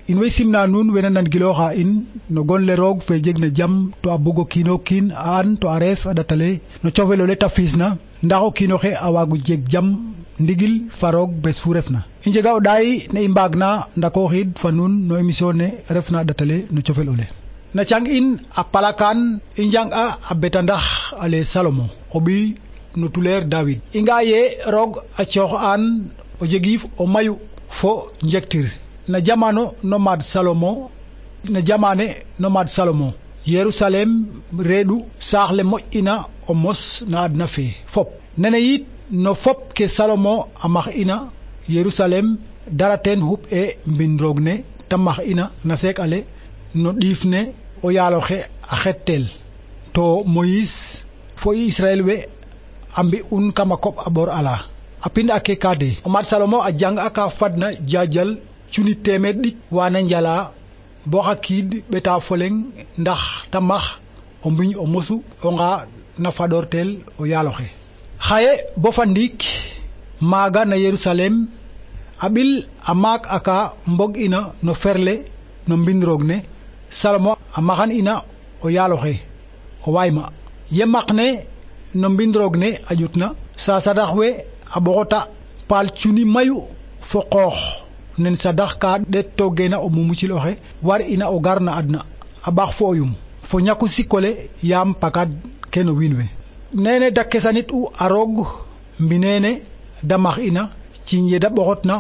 in way simna nuun wena nan giloxa in no gonle roog fe jegna jam to a bugo kiino kiin a an to a reef a ɗatale no cofelole ta fiisna ndax o kiino xe a waagu jeg jam ndigil fa roog bes fu refna i njega o ɗaay ne i mbaagna ndakooxiid fa nuun no émission ne refna a ɗatale no cofel ole na cang in a palakan i njang'a a beta ndax ale Salomo o ɓiy no tuleer David i nga ye roog a coox an o jegiif o mayu fo njektir na jamano no maad Salomo Yerusalem reedu saaxle moƴ'ina o mos na adna fe fop nene yit no fop ke Salomo a max ina Yerusalem dara teen xuɓ e mbin roog ne ta max ina na seek ale no ɗiif ne o yaaloxe a xettel to Moïse fo Israel we a mbi'un kama koɓ a ɓor ala a pind ake kade o maad Salomo a jang aka fadna jaajal cuni teemeed ɗik wana njala bo xa kiid ɓeta foleng ndax ta max o mbiñ o mosu o nga na fadortel o yaaloxe xaye bo fa ndiik maaga na Yerusalem a ɓil a maak aka mbog ina no ferle no mbin roog ne Salomo a maxan ina o yaaloxe o waayma ye maq ne no mbin roog ne a ƴutna sasadax we a ɓoxota paal cuni mayu fo qoox nen sadax ka ɗet to geena o mumucil oxe war ina o gar na adna a ɓax fo oyum fo ñaku sikkole yaam pakad ke no wiin we nene da kesanit u a roog mbinene da max ina ciñ ye da ɓoxotna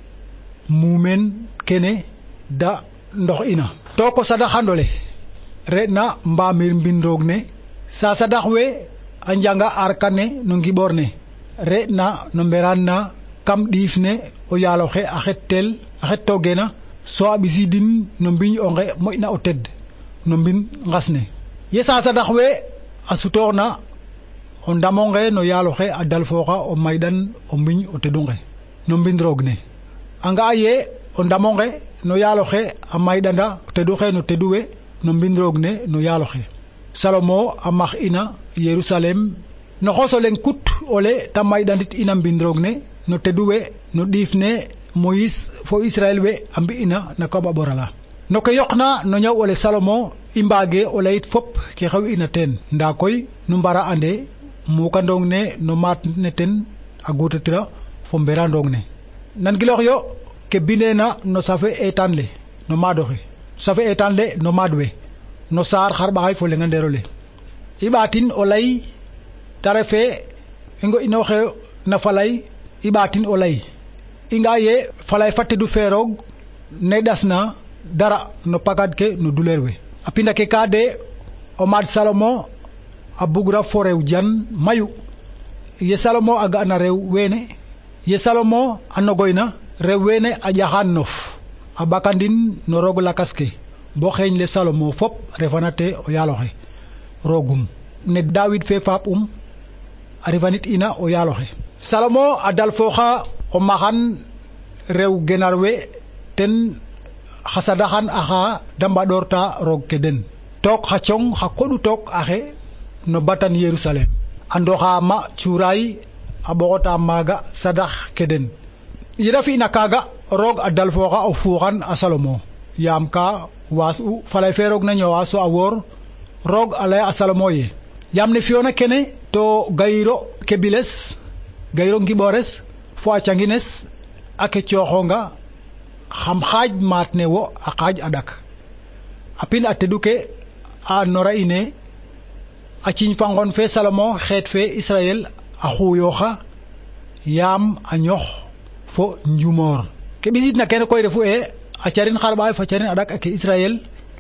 mumeen kene da ndox ina to ko sadaxandole re'na mbamir mbin roog ne sasadax we a njanga arkane no ngiɓor ne re'na no mberaan na kam ɗiif ne o yaaloxe a xet to geena so a ɓisidin no mbiñ onge moƴna o ted no mbin ngas ne ye sasadax we a sutooxna o ndamonge no yaaloxe a dalfooxa o mayɗan o mbiñ o tedunge no mbin roog ne a nga'a ye o ndamonge no yaaloxe a mayɗanda o teduxe no teduwe no mbin roog ne no yaaloxe Salomo a max ina Yerusalem no xosoleng kut ole ta mayɗandit ina mbin roog ne no teduwe no ɗiif ne Moïse fo Israel we a mbi'ina na koɓa ɓorala no ke yoqna no ñaw ole Salomo i mbaage o layit fop ke xew ina teen nda koy nu mbara ande mukandong ne no maat ne ten a gutatira fo mberandong ne nan giloox yo ke bindeena no safe etaan le no maadoxe safe etaan le no maad we no saar xarɓaxay fo lenga ndeero le i ɓaatin o lay ta refe i ngo'inooxe na falay i ɓaatin o lay i nga ye falay fa tedu fe roog ne ɗasna dara no pagad ke no duleer we a pinda ke ka de o maad Salomo a bugra fo rew jan mayu ye Salomo a ga'na rew weene ye Salomo a nogoyna rew weene a ƴaxaan nof a ɓakandin no roog lakas ke bo xeeñ le Salomo fop refana te o yaaloxe roogum ne David fe faap a refanit ina o yaaloxe Salomo a dalfooxa o maxan rew genar we ten xa sadaxan axa da mbaɗorta roog ke den took xa cong xa koɗu took axe no batan Yerusalem a ndoxa ma cuuraay a ɓoxota maaga sadax ke den yeda fi'na kaaga roog a dalfooxa o fuuxan a Salomo yaam ka waas u falay fe roog na ñoowa so a woor roog a laya a Salomo ye yaam ne fi'oona kene to gayiro ke biles gayiro ngiɓores fo a cangines a ke cooxonga xam xaaj maat ne wo a xaaj a ɗak a pin a tedu ke a nora ine a ciñ fa ngon fe Salomo xeet fe Israel a xuyooxa yaam a ñox fo njumoor ke ɓisit na kene koy refu e a carin xarɓaxay fa carin a ɗak ake Israel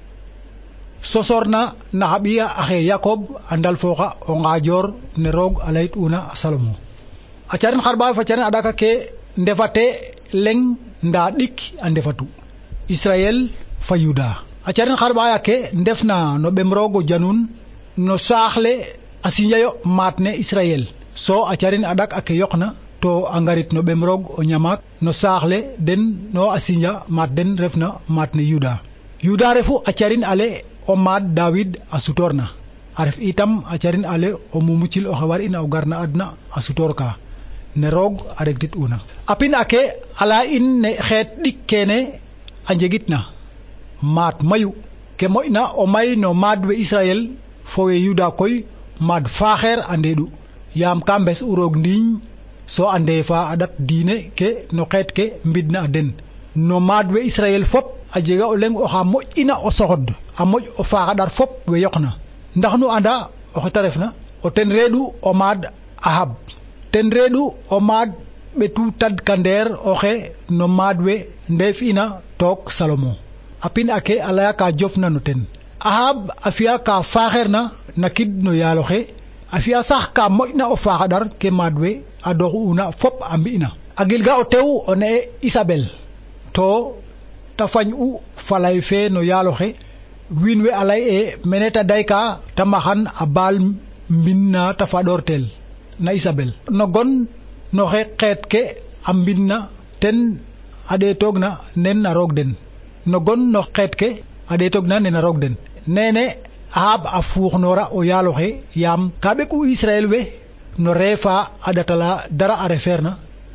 sosorna na xa ɓiya axe Yakob a ndalfooxa o ngaajoor ne roog a layit una a Salomo a carin xarɓaxay fa carin a ɗak ake ndefate leŋ nda ɗik a ndefatu Israel fa Yuda a carin xarɓaxay ake ndefna no ɓem roog o janun no saaxle a sinjayo maat ne Israel so a carin a ɗak ake yoqna to a ngarit no ɓem roog o ñamaak no saaxle den no a sinja maat den refna maat ne Yuda refu a carin ale o maad David a sutorna a ref itam a carin ale o mumucil oxe war ina o garna adna a sutor ka ne roog a regtit una a pin ake ala in ne xeet ɗik kene a njegit na maat mayu ke moƴna o may no maad we Israel fo we Yuda koy maad faaxeer andeeɗu yaam ka mbes u roog ndiiñ so ande fa a ɗat diine ke no xeet ke mbidna a den no maad we Israel fop a jega o leŋ oxa moƴ'ina o soxod a moƴ o faaxaɗar fop we yoqna ndax nu anda oxe ta refna o ten reeɗu o maad Ahab ten reeɗu o maad ɓetu tadkandeer oxe no maad we ndeef'ina took Salomo a pin ake a laya ka jofna no ten Ahab a fi'a ka faaxeerna na kid no yaal oxe a fi'a sax ka moƴna o faaxaɗar ke maad we a dox'una fop a mbi'na a gilga o tew o ne'e Isabel to ta fañ'u falay fe no yaal oxe wiin we a lay mene ta dayka ta maxan a baal mbin na ta faɗoortel na Isabel no gon no xeet ke a mbinna ten a ɗeetoogna nen a roog den no gon no xeet ke a ɗeetoogna nen a roog den nene Ahab a fuuxnoora o yaal oxe yaam ka ɓek'u Israel we no reefa a ɗatala dara a refeerna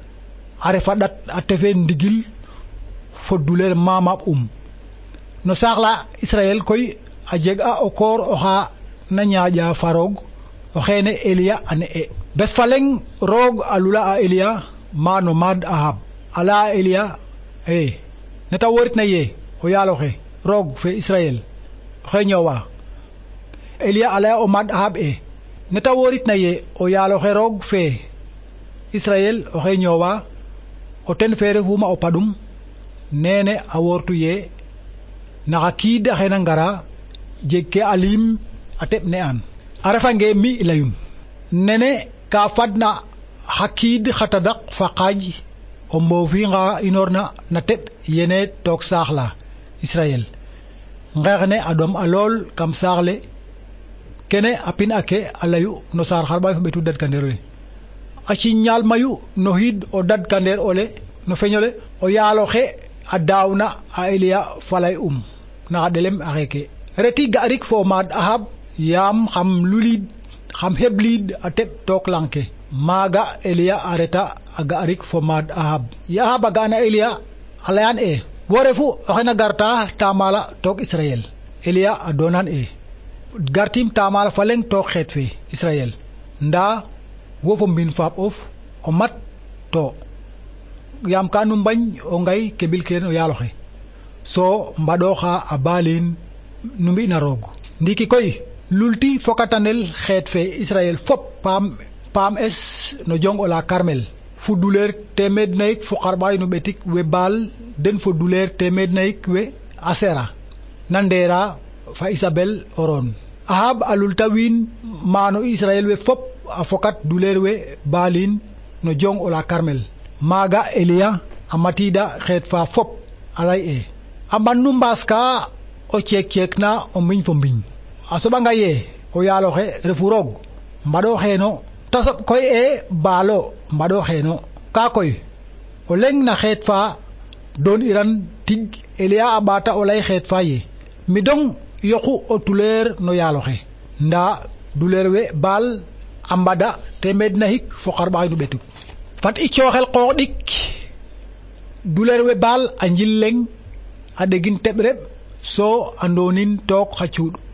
a refa ɗat a tefe ndigil fo duleer maamaɓ no saax la Israel koy a jeg'a o koor oxa na ñaaƴa fa roog o xeene Eliya a ne'e bes fa leŋ roog a lula a Eliya ma no maad Ahab a laya a Eliya neta woritna ye o yaal oxe roog fe Israel oxe ñoowa Eliya a laya o maad Ahab neta woritna ye o yaal oxe roog fe Israel oxe ñoowa o ten fe refuma o paɗum nene a wortu ye naxa kiid a xena ngara jeg ke a liim a teɓ ne an a refange mi layun nene ka fadna xa kiid xa tadak fa qaaj o mboofi nga inoorna na teɓ yene took saax la Israel ngeex ne a ɗom a lool kam saax le kene a pin ake a layu no saar xarɓaay fo ɓetu dadkandeer ole a ciññaal mayu no xiid o dadkandeer ole no feñole o yaal oxe a daawna a Eliya falay naxa ɗelem a xeeke reti ga'rik fo maad Ahab yaam xam hebliid a teɓ took lang ke maaga Eliya a reta a ga'rik fo maad Ahab ye Ahab a ga'na Eliya a layan wo refu oxe na garta taamala took Israel Eliya a doonan gartim taamala fa leŋ took xeet fe Israel ndaa wo fo mbin faap of o mat to yaam ka nu mbañ o ngay keɓil ke o yaal oxe so mbaɗooxa a baalin nu mbi'na roog ndiiki koy lulti fokatanel xeet fe Israel fop paam es no jong ola Carmel fu duleer teemeed nayik fo xarɓaay no ɓetik we baal den fo duleer teemeed nayik we Asera na ndeera fa Isabel oron Ahab a lulta wiin maano Israel we fop a fokat duleer we baalin no jong ola Carmel maaga Eliya a matiida xeet fa fop a lay a mban nu mbaas ka o ceek na o mbiñ fo mbiñ a soɓanga ye o yaal oxe refu roog mbaɗo xeeno ta soɓ koy baalo mbaɗo xeeno ka koy o leŋ na xeet fa doon iran tig Eliya a ɓaata o lay xeet fa ye mi dong yoqu o tuleer no yaal oxe ndaa duleer we baal a mbada teemeed na hik fo xarɓaxay nu ɓetu fat i cooxel qoox ɗik duleer we baal a njil leŋ a ɗegin teɓ reɓ so andoonin took xa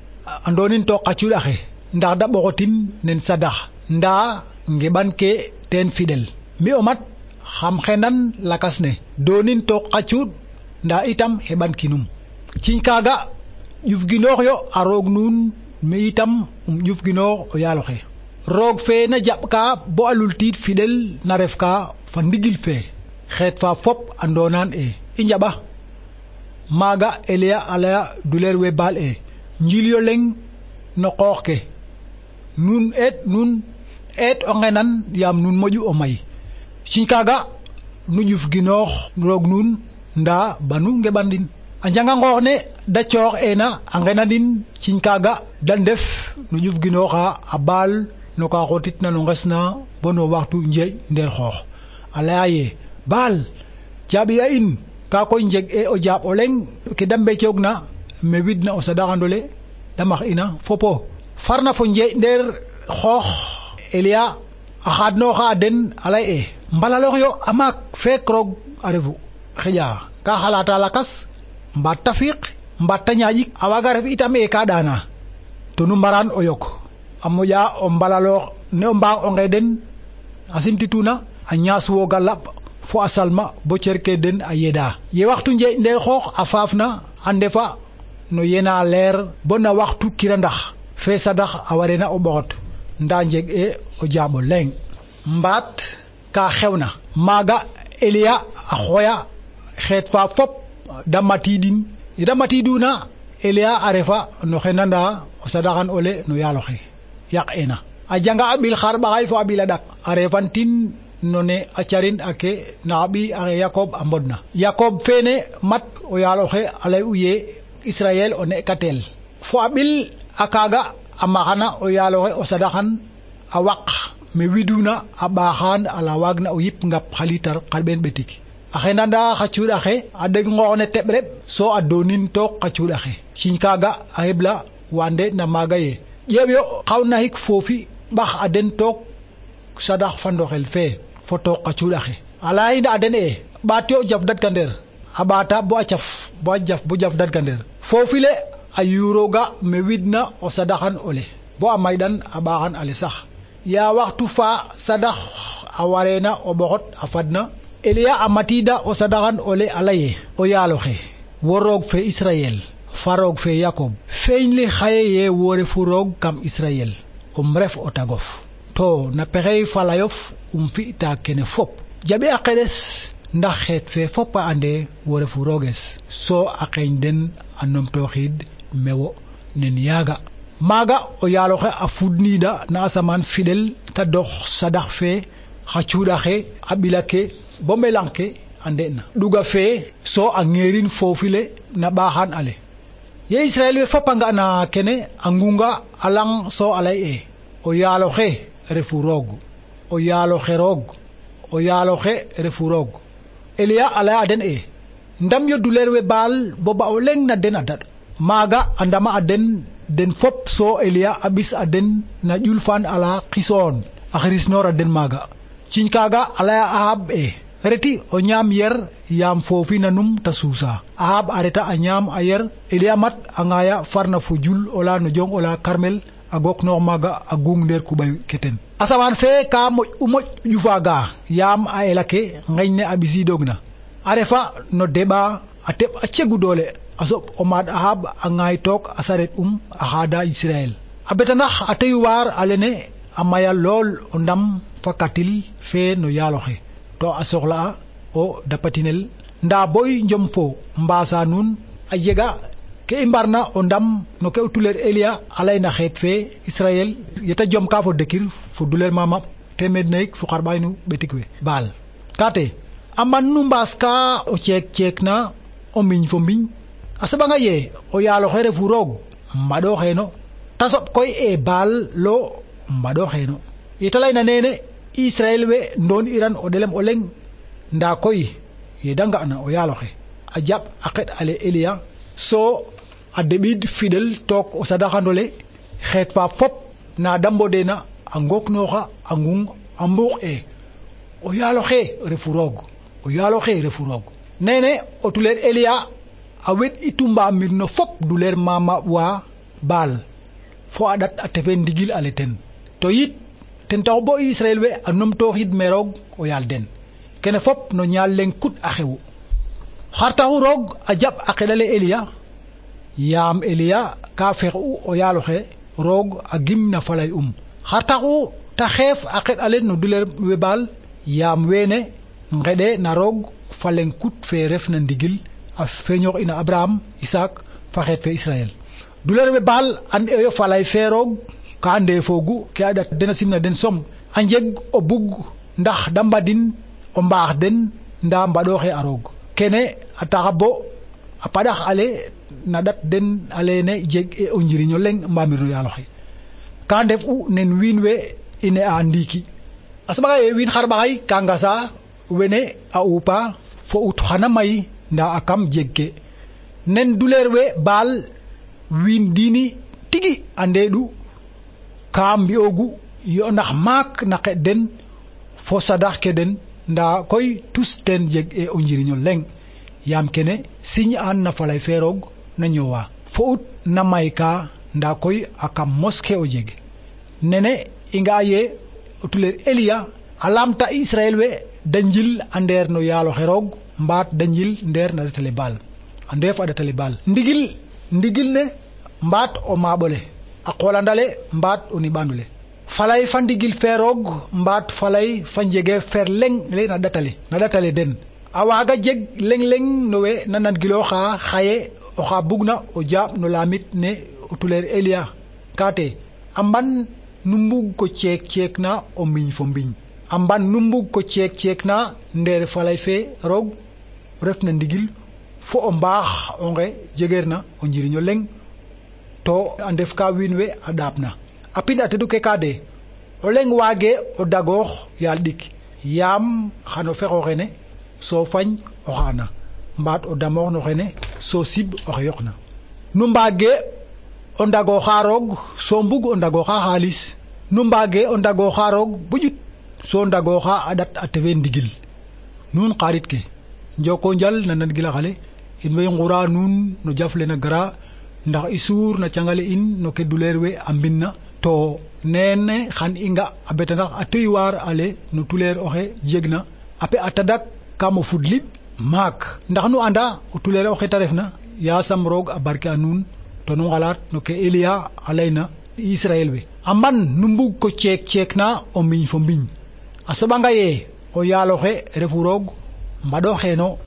cuuɗ axe ndax da ɓoxotin nen sadax ndaa ngeɓan ke teen fiɗel mi o mat xam xenan lakas ne doonin took xa cuuɗ ndaa itam heɓan kinum ciñ kaaga ƴufginoox yo a roog nuun mi itam ƴufginoox o yaal oxe roog fe na jaɓ ka bo a lultiid fiɗel na ref ka fa ndigil fe xeet fa fop a ndoonaan i njaɓa maaga Eliya a laya duleer we baal njil yo leŋ no qoox ke nuun eet o ngenan yaam nuun moƴu o may ciñ kaaga nu ƴufginoox roog nuun ndaa banu ngeɓandin a njanga ngoox ne da coox a ngenanin ciñ kaaga da ndef nu ƴufginooxa a baal no ka xotitna no nges na bo no waxtu njeeƴ ndeer xoox a laya ye baal jaaɓi a in ka koy njeg o jaaɓ o leŋ ke da mbecoogna me widna o sadaxandole da max ina fopo farna fo njeeƴ ndeer xoox Eliya a xaadnooxa a den a lay mbalaloox yo a maak feek roog a refu xeƴa ka xalata lakas mbaat tafiq mbatta ñaaƴik a waaga ref itam e ka ɗaana to nu mbaraan o yok a moƴa o mbalaloox ne o mbaax onqe den a simtituna a ñaas wooga laɓ fo a salma bo cerke den a yeda ye waxtu njeeƴ ndeer xoox a faafna a ndefa no yena leer bo na waxtu kirandax fe sadax a warena o ɓoxot nda njeg e o jaaɓo leŋ mbaat ka xewna maaga Eliya a xooya xeet fa fop da matidin ye da matiduna Eliya a refa no xenanda o sadaxan ole no yaal oxe yaq ena a janga a ɓil xarɓaxay fo a ɓil a ɗak a refantin no ne a carin ake na xa ɓi axe Yakob a mbodna Yakob fene mat o yaal oxe a ley u ye Israel o ne'katel fo a ɓil a kaaga a maxana o yaal oxe o sadaxan a waq me widuna a ɓaaxaan ala waagna o yip ngap xa litar xarɓeen ɓetik a xenanda xa cuuɗ axe a ɗeg ngoox ne teɓ reɓ so a doonin took xa cuuɗ axe ciñ kaaga a xeɓla wande na maaga ye ƴeew yo xaw naxik foofi ɓax a den took sadax fa ndoxel fee fo took xa cuuɗ axe a layina a den e ɓaat yo jaf dadkandeer a ɓaata bo a caf bo jaf dadkandeer foofi le a yuurooga me widna o sadaxan ole bo a mayɗan a ɓaaxan ale sax ya waxtu fa sadax a wareena o ɓoxot a fadna Eliya a matida o sadaxan ole a laye o yaaloxe wo roog fe Israel fa roog fe Yakob feeñ li xaye ye wo refu roog kam Israel ref o tagof to na pexey falayof fi'ta kene fop jaɓi a qeɗes ndax xeet fe fop a ande wo refu rooges so a qeeñ den a numtooxiid mewo nen yaaga maaga o yaaloxe a fudniida na asamaan fidel ta dox sadax fe xa cuuɗaxe a ɓilake bo melang ke a nde'na ɗuga fee so a ngeerin foofile na ɓaaxaan ale ye Israel we fop a nga'na kene a ngunga a lang so a lay e o yaaloxe refu roog o yaaloxe roog o yaaloxe refu roog Eliya a laya a den e ndam yo duleer we baal bo ba o leŋ na den a daɗ maaga a ndama a den fop so Eliya a ɓis a den na ƴul faan ala xisoon a xirisnoor a den maaga ciñ kaaga a laya Ahab e reti o ñaam yer yaam foofi nanum ta suusa Ahab a reta a ñaam a yer Eliya mat a ŋaaya farna fo jul ola no jong ola Karmel a goknoox maaga a gung ndeer kuɓay ke ten asamaan fe ka moƴ ƴufaaga yaam a elake ngeñ ne a ɓisiidoogna a refa no deɓa a teɓ a cegu doole a soɓ o maad Ahab a ŋaay took a sareet a xaada Israel a betanax a teyuwaar a lene a maya lool o ndam fa katil fe no yaaloxe to a soxla'a o dapatinel nda boy njom fo mbaasa nuun a jega ke i mbarna o ndam no ke o tuleer Eliya a layna xeet fe Israel yeta jom ka fo dekir fo duleer mama temeed nayik fo xarɓaynu ɓetik we baal kaate a man nu mbaas ka o ceek na o mbiñ fo mbiñ a saɓanga ye o yaaloxe refu roog mbaɗoxeeno ta soɓ koy e baal lo mbaɗoxeeno yeta layna neene Israel we ndoon iran o ɗelem o leŋ nda koy ye da nga'na o yaaloxe a jaɓ a qeɗ ale Eliya so a deɓiid fidel took o sadaxandole xeet fa fop na da mbodeena a ngooknooxa a ngung a mbuux e o yaaloxe refu roog o yaaloxe refu roog nene o tuleer Eliya a weɗ i tumbaamir no fop duleer mama wa baal fo a ɗat a tefe ndigil ale ten to yit ten taxu bo Israel we a numtooxiid me roog o yaal den kene fop no ñaal leŋ kut a xewu xar taxu roog a jaɓ a qeɗale Eliya yaam Eliya ka fex'u o yaaloxe roog a gim na falay xar taxu ta xeef a qeɗale no duleer we baal yaam weene ngeɗe na roog fa leŋ kut fe ref na ndigil a feeñoox ina Abraham Isaac fa xeet fe Israel duleer we baal an eyo falay fe roog ka ndeefoogu ke a ɗat den a simna den som a njeg o bug ndax da mbadin o mbaax den nda mbaɗooxe a roog kene a taxa bo a paɗax ale na ɗat den a leene jeg e o njiriñ o leŋ mbamir no yaaloxe ka ndef'u nen wiin we i ne'a ndiiki a saɓanga ye wiin xarɓaxay ka ngasa wene a uupa fo ut xana may nda a kam jeg ke nen duleer we baal wiin diini tigi a ndeeɗu ka mbi'oogu yo ndax maak na qeɗ den fo sadax ke den nda koy tus ten jeg e o njiriñ o leŋ yaam kene signe an na falay fe roog na ñowa fo ut na mayka nda koy aka moske o jeg nene inga ye o tuler Elia alamta Israel we danjil ander no yalo xerog mbaat danjil nder na datale bal ande fa datale bal ndigil ne mbaat o maɓole a qolandale mbaat o niɓandule falay fa ndigil ferog mbaat falay fa njege fer leng le na datale den a waga jeg leng no we nanan giloxa xaye oxa bugna o jaab no lamit ne o tuler Elia kate amban nu mbug ko ceek na o mbiñ fo mbiñ amban nu mbug ko ceek na nder falay fe roog ref na ndigil fo o mbaax onge jegeer na o njiriño leng to a ndef ka wiin we a ɗaap na a pin a tedu ke ka de o leng waage o dagoox yaal ɗik yaam xano fexo xene so fañ o xaana mbaat o damoox no xene so sib oxe yoqna nu mbaage o ndagooxa roog so mbug o ndagooxa xaalis nu mbaage o ndagooxa roog bo ƴut so ndagooxa a ɗat a tefe ndigil nuun xarit ke njoko njal na nan gila xale in way ngura nuun no jaf le na gara ndax i suur na cangale in no ke duleer we a mbinna to nene xan i nga a beta ndax a tey waar ale no tuleer oxe jegna ape a tadak kamo fudlib maak ndax nu anda o tuleer oxe ta refna yasam roog a barke a nuun to nu ngalaat no ke Elia a layna Israel we a mban nu mbug ko ceek na o mbiñ fo mbiñ a soɓanga ye o yaaloxe refu roog mbaɗo xeeno